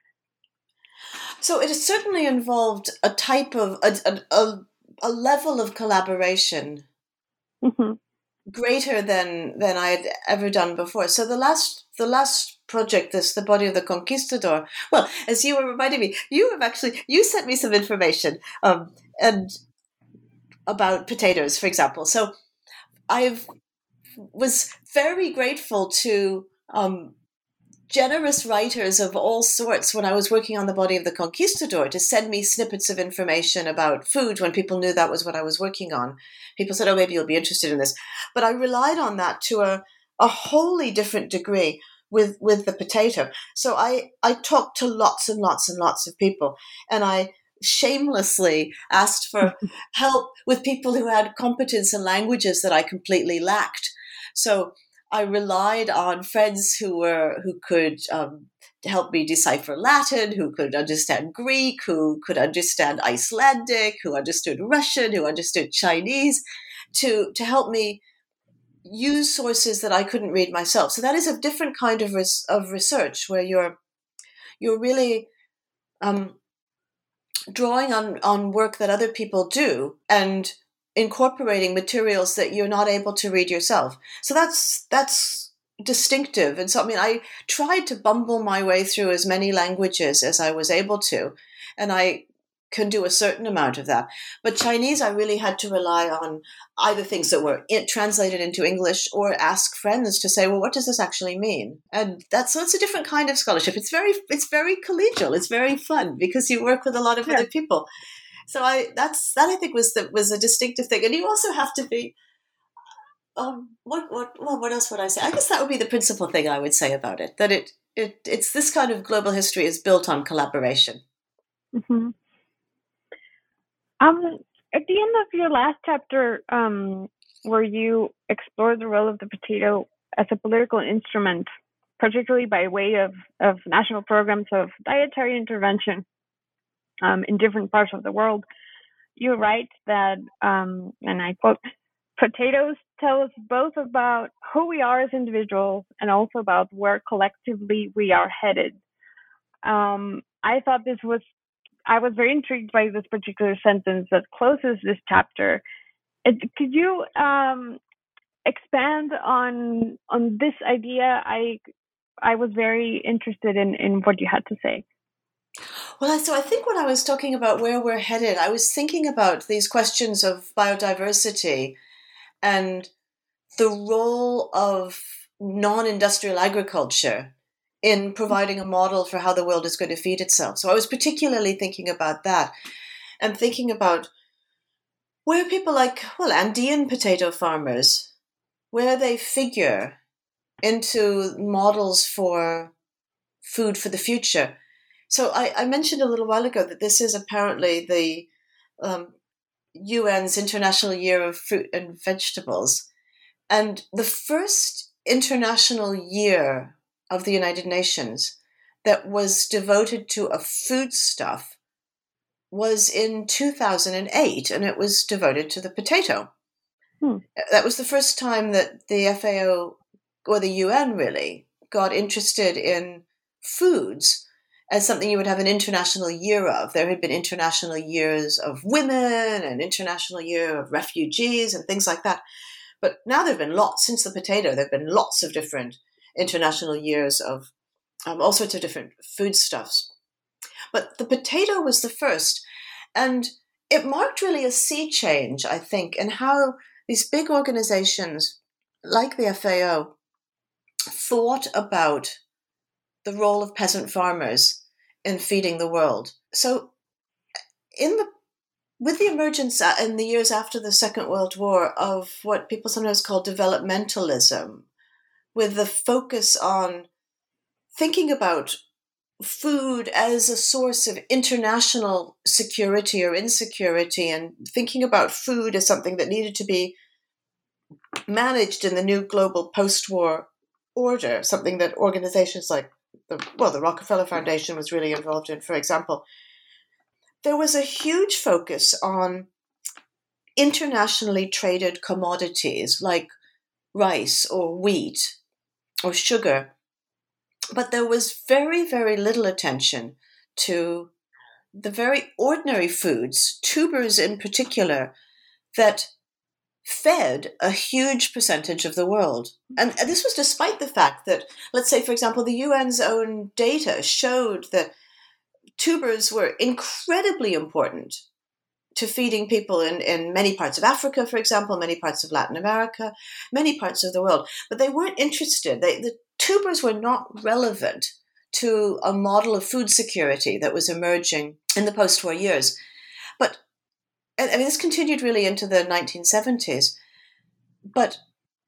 [SPEAKER 3] So it has certainly involved a type of a level of collaboration greater than I had ever done before. So the last project, the Body of the Conquistador. Well, as you were reminding me, you sent me some information and about potatoes, for example. So I was very grateful to generous writers of all sorts when I was working on the Body of the Conquistador to send me snippets of information about food when people knew that was what I was working on. People said, oh, maybe you'll be interested in this. But I relied on that to a wholly different degree with the potato. So I talked to lots and lots and lots of people, and I shamelessly asked for help with people who had competence in languages that I completely lacked. So I relied on friends who could help me decipher Latin, who could understand Greek, who could understand Icelandic, who understood Russian, who understood Chinese, to help me use sources that I couldn't read myself. So that is a different kind of research where you're really drawing on work that other people do and incorporating materials that you're not able to read yourself. So that's distinctive. And so, I mean, I tried to bumble my way through as many languages as I was able to, and I can do a certain amount of that. But Chinese, I really had to rely on either things that were translated into English or ask friends to say, well, what does this actually mean? And so it's a different kind of scholarship. It's very collegial. It's very fun because you work with a lot of other people. So that I think was a distinctive thing. And you also have to be, what else would I say? I guess that would be the principal thing I would say about it, that it's this kind of global history is built on collaboration.
[SPEAKER 2] Mm-hmm. At the end of your last chapter, where you explore the role of the potato as a political instrument, particularly by way of national programs of dietary intervention in different parts of the world, you write that, and I quote, potatoes tell us both about who we are as individuals and also about where collectively we are headed. I was very intrigued by this particular sentence that closes this chapter. Could you expand on this idea? I was very interested in what you had to say.
[SPEAKER 3] Well, so I think when I was talking about where we're headed, I was thinking about these questions of biodiversity and the role of non-industrial agriculture in providing a model for how the world is going to feed itself. So I was particularly thinking about that and thinking about where people like, Andean potato farmers, where they figure into models for food for the future. So I mentioned a little while ago that this is apparently the UN's International Year of Fruit and Vegetables. And the first international year of the United Nations that was devoted to a foodstuff was in 2008, and it was devoted to the potato. That was the first time that the FAO, or the UN really, got interested in foods as something you would have an international year of. There had been international years of women, and international year of refugees, and things like that. But now there have been lots, since the potato, there have been lots of different international years of all sorts of different foodstuffs. But the potato was the first, and it marked really a sea change, I think, in how these big organizations like the FAO thought about the role of peasant farmers in feeding the world. So with the emergence in the years after the Second World War of what people sometimes call developmentalism, with the focus on thinking about food as a source of international security or insecurity, and thinking about food as something that needed to be managed in the new global post-war order, something that organizations like the Rockefeller Foundation was really involved in, for example. There was a huge focus on internationally traded commodities like rice or wheat or sugar, but there was very, very little attention to the very ordinary foods, tubers in particular, that fed a huge percentage of the world. And this was despite the fact that, let's say, for example, the UN's own data showed that tubers were incredibly important to feeding people in many parts of Africa, for example, many parts of Latin America, many parts of the world. But they weren't interested. The tubers were not relevant to a model of food security that was emerging in the post-war years. But I mean, this continued really into the 1970s. But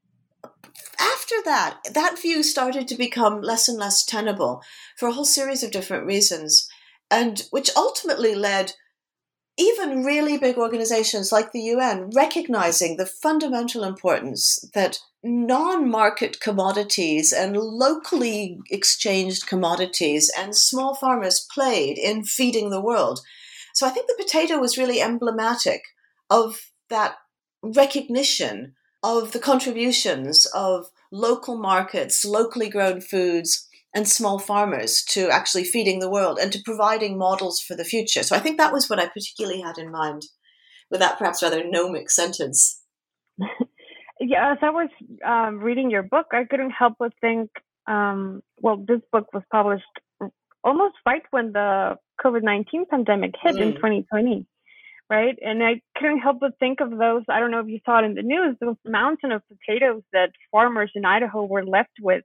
[SPEAKER 3] after that, that view started to become less and less tenable for a whole series of different reasons, and which ultimately led even really big organizations like the UN recognizing the fundamental importance that non-market commodities and locally exchanged commodities and small farmers played in feeding the world. So I think the potato was really emblematic of that recognition of the contributions of local markets, locally grown foods, and small farmers to actually feeding the world and to providing models for the future. So I think that was what I particularly had in mind with that perhaps rather gnomic sentence.
[SPEAKER 2] Yeah, as I was reading your book, I couldn't help but think, this book was published almost right when the COVID-19 pandemic hit in 2020, right? And I couldn't help but think of those, I don't know if you saw it in the news, those mountain of potatoes that farmers in Idaho were left with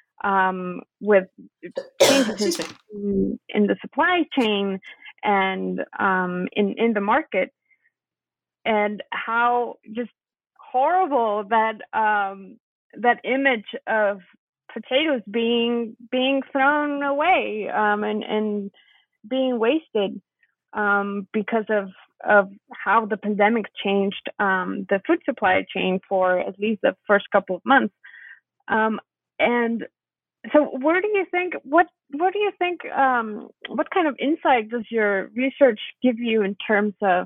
[SPEAKER 2] changes in the supply chain and in the market, and how just horrible that image of potatoes being thrown away and being wasted because of how the pandemic changed the food supply chain for at least the first couple of months. And so what kind of insight does your research give you in terms of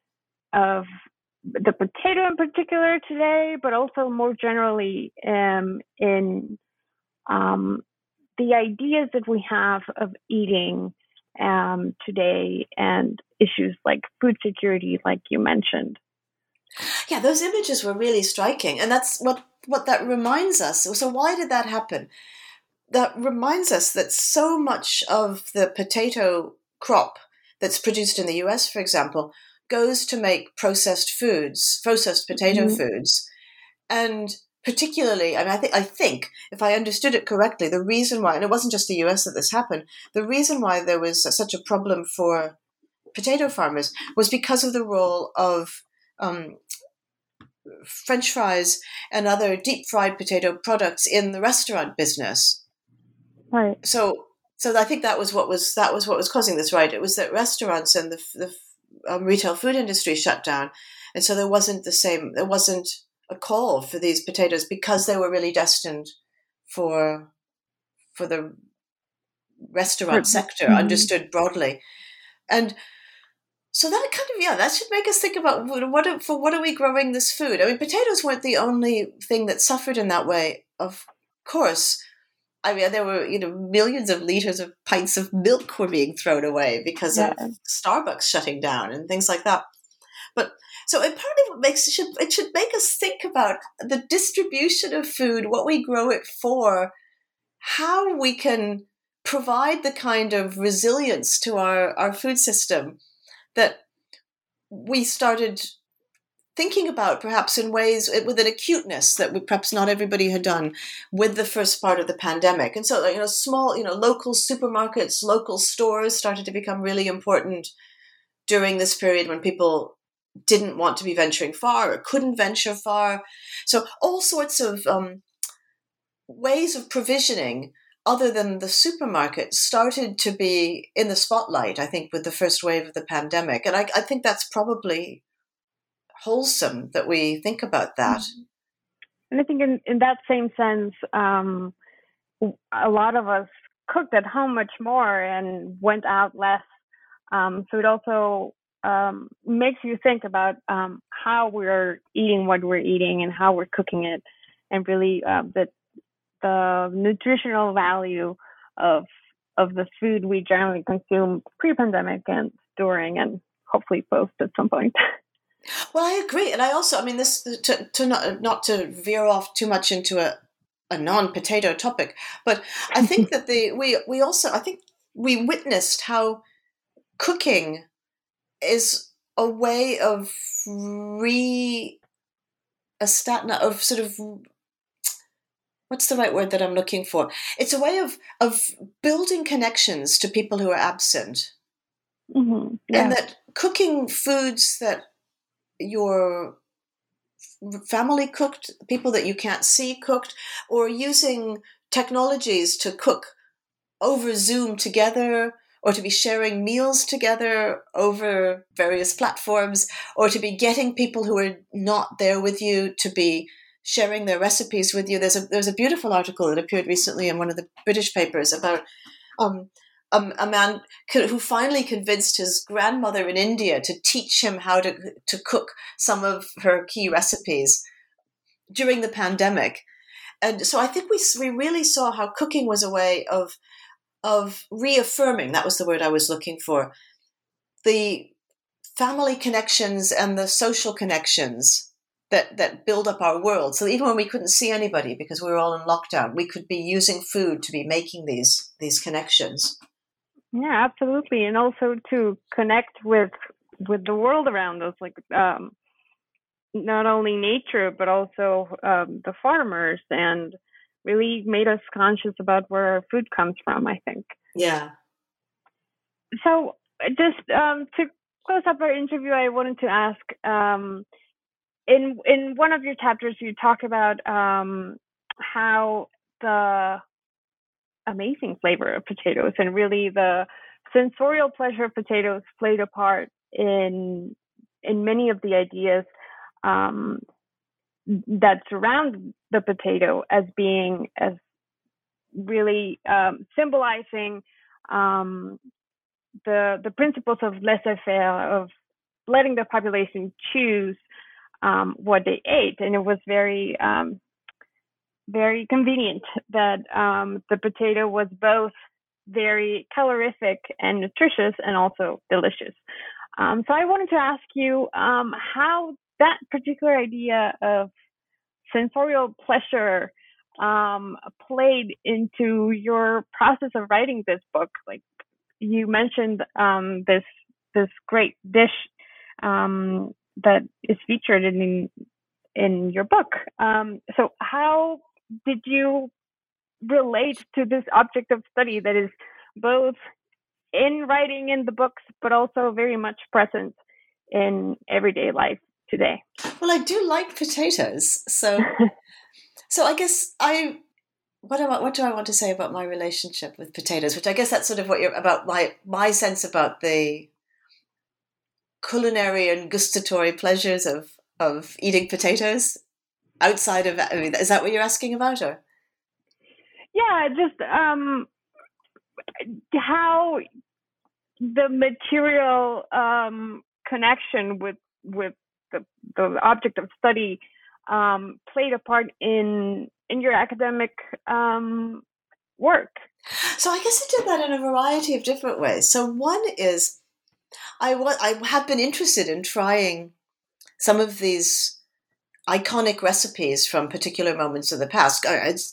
[SPEAKER 2] the potato in particular today, but also more generally in the ideas that we have of eating today and issues like food security, like you mentioned?
[SPEAKER 3] Yeah, those images were really striking, and that's what that reminds us. So why did that happen? That reminds us that so much of the potato crop that's produced in the US, for example, goes to make processed potato foods. And particularly, I mean, I think, if I understood it correctly, the reason why, and it wasn't just the US that this happened, the reason why there was such a problem for potato farmers was because of the role of French fries and other deep fried potato products in the restaurant business.
[SPEAKER 2] Right.
[SPEAKER 3] So I think that was what was causing this, right? It was that restaurants and the retail food industry shut down, and so there wasn't a call for these potatoes because they were really destined for the restaurant sector, understood broadly. And so that kind of, that should make us think about what are we growing this food? I mean, potatoes weren't the only thing that suffered in that way, of course. I mean, there were, millions of liters of pints of milk were being thrown away because of Starbucks shutting down and things like that. But so it partly it should make us think about the distribution of food, what we grow it for, how we can provide the kind of resilience to our food system that we started thinking about, perhaps in ways with an acuteness that perhaps not everybody had done with the first part of the pandemic. And so, small, local supermarkets, local stores started to become really important during this period when people didn't want to be venturing far or couldn't venture far. So all sorts of ways of provisioning other than the supermarket started to be in the spotlight, I think, with the first wave of the pandemic. And I think that's probably wholesome that we think about that.
[SPEAKER 2] And I think in that same sense, a lot of us cooked at home much more and went out less. So it also makes you think about how we're eating what we're eating and how we're cooking it, and really the nutritional value of the food we generally consume pre-pandemic and during, and hopefully post at some point.
[SPEAKER 3] Well, I agree, and I also, I mean, this to not to veer off too much into a non-potato topic, but I think that we witnessed how cooking is a way of sort of, what's the right word that I'm looking for? It's a way of building connections to people who are absent.
[SPEAKER 2] Mm-hmm. Yeah.
[SPEAKER 3] And that cooking foods that your family cooked, people that you can't see cooked, or using technologies to cook over Zoom together, or to be sharing meals together over various platforms, or to be getting people who are not there with you to be sharing their recipes with you. There's a beautiful article that appeared recently in one of the British papers about a man who finally convinced his grandmother in India to teach him how to cook some of her key recipes during the pandemic. And so I think we really saw how cooking was a way of reaffirming, that was the word I was looking for, the family connections and the social connections that build up our world. So even when we couldn't see anybody because we were all in lockdown, we could be using food to be making these connections.
[SPEAKER 2] Yeah, absolutely. And also to connect with the world around us, like not only nature, but also the farmers, and really made us conscious about where our food comes from, I think.
[SPEAKER 3] Yeah.
[SPEAKER 2] So just to close up our interview, I wanted to ask, in one of your chapters, you talk about how the amazing flavor of potatoes and really the sensorial pleasure of potatoes played a part in many of the ideas that surround the potato as really symbolizing the principles of laissez-faire, of letting the population choose what they ate. And it was very very convenient that the potato was both very calorific and nutritious and also delicious. So I wanted to ask you how that particular idea of sensorial pleasure played into your process of writing this book. Like, you mentioned this great dish that is featured in your book. So how did you relate to this object of study that is both in writing in the books, but also very much present in everyday life today?
[SPEAKER 3] Well, I do like potatoes, so I guess what do I want to say about my relationship with potatoes? Which I guess that's sort of what you're about my sense about the culinary and gustatory pleasures of eating potatoes outside of. I mean, is that what you're asking about, or?
[SPEAKER 2] Yeah, just how the material connection with the object of study played a part in your academic work.
[SPEAKER 3] So I guess I did that in a variety of different ways. So one is I have been interested in trying some of these iconic recipes from particular moments of the past.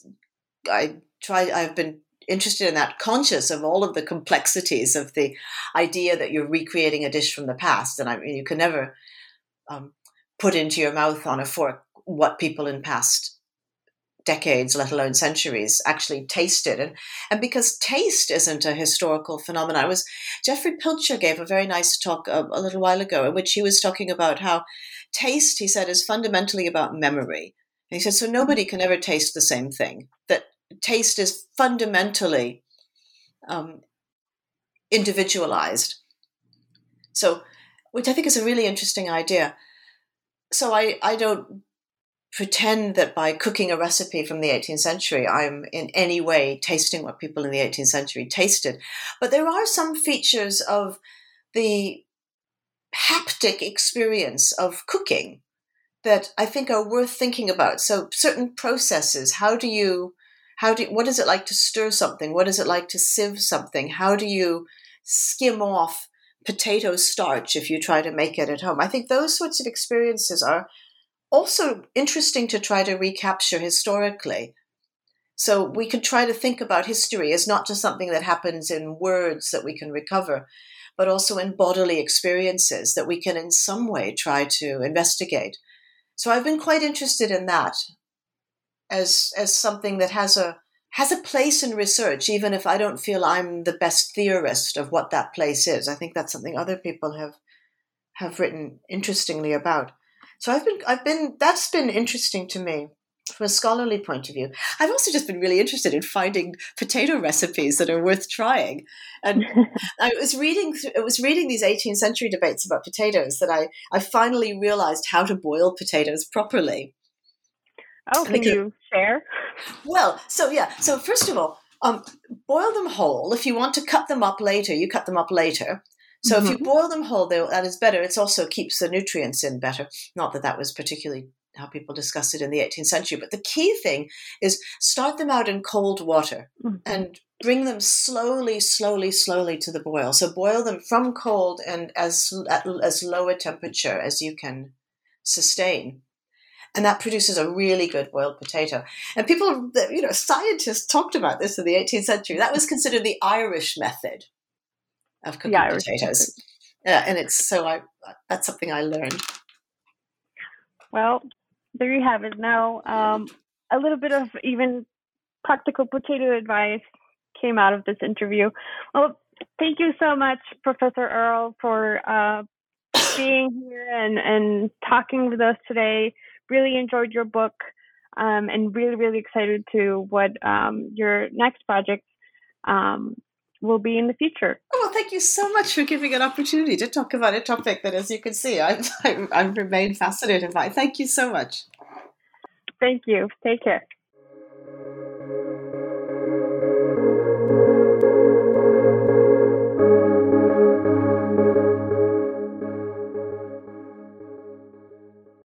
[SPEAKER 3] I've been interested in that, conscious of all of the complexities of the idea that you're recreating a dish from the past. And I mean, you can never put into your mouth on a fork what people in past decades, let alone centuries, actually tasted. And because taste isn't a historical phenomenon, Jeffrey Pilcher gave a very nice talk a little while ago in which he was talking about how taste, he said, is fundamentally about memory. And he said, so nobody can ever taste the same thing, that taste is fundamentally individualized. So, which I think is a really interesting idea. So I don't pretend that by cooking a recipe from the 18th century, I'm in any way tasting what people in the 18th century tasted. But there are some features of the haptic experience of cooking that I think are worth thinking about. So certain processes, what is it like to stir something? What is it like to sieve something? How do you skim off potato starch if you try to make it at home? I think those sorts of experiences are also interesting to try to recapture historically. So we could try to think about history as not just something that happens in words that we can recover, but also in bodily experiences that we can in some way try to investigate. So I've been quite interested in that as something that has a place in research, even if I don't feel I'm the best theorist of what that place is. I think that's something other people have written interestingly about. So that's been interesting to me from a scholarly point of view. I've also just been really interested in finding potato recipes that are worth trying. And I was reading these 18th century debates about potatoes that I finally realized how to boil potatoes properly.
[SPEAKER 2] Oh, can you share?
[SPEAKER 3] Well, so first of all, boil them whole. If you want to cut them up later, you cut them up later. So if you boil them whole, that is better. It also keeps the nutrients in better. Not that was particularly how people discussed it in the 18th century. But the key thing is start them out in cold water and bring them slowly to the boil. So boil them from cold and as low a temperature as you can sustain. And that produces a really good boiled potato. And people, scientists talked about this in the 18th century. That was considered the Irish method of cooking potatoes. And that's something I learned.
[SPEAKER 2] Well, there you have it. Now, a little bit of even practical potato advice came out of this interview. Well, thank you so much, Professor Earle, for being here and talking with us today. Really enjoyed your book and really, really excited to what your next project will be in the future.
[SPEAKER 3] Oh, well, thank you so much for giving an opportunity to talk about a topic that, as you can see, I've remained fascinated by. Thank you so much.
[SPEAKER 2] Thank you. Take care.